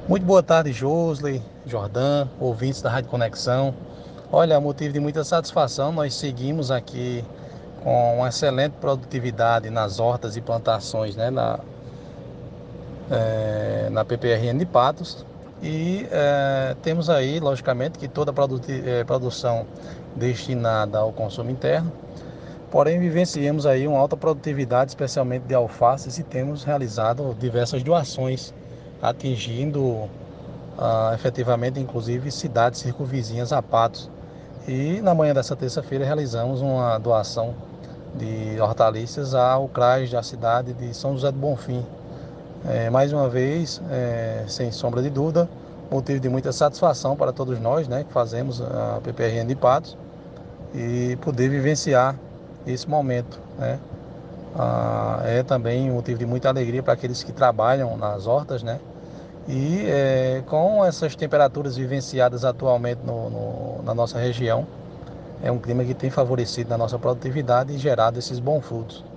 Muito boa tarde, Josley, Jordan, ouvintes da Rádio Conexão. Olha, é motivo de muita satisfação, nós seguimos aqui com uma excelente produtividade nas hortas e plantações, né, na PPRN de Patos. E temos aí, logicamente, que toda produção destinada ao consumo interno. Porém, vivenciamos aí uma alta produtividade, especialmente de alfaces, e temos realizado diversas doações, atingindo efetivamente, inclusive, cidades circunvizinhas a Patos. E na manhã dessa terça-feira realizamos uma doação de hortaliças ao CRAS da cidade de São José do Bonfim. Mais uma vez, sem sombra de dúvida, motivo de muita satisfação para todos nós, né, que fazemos a PPRN de Patos, e poder vivenciar esse momento, né. É também motivo de muita alegria para aqueles que trabalham nas hortas, né. E com essas temperaturas vivenciadas atualmente na nossa região, é um clima que tem favorecido a nossa produtividade e gerado esses bons frutos.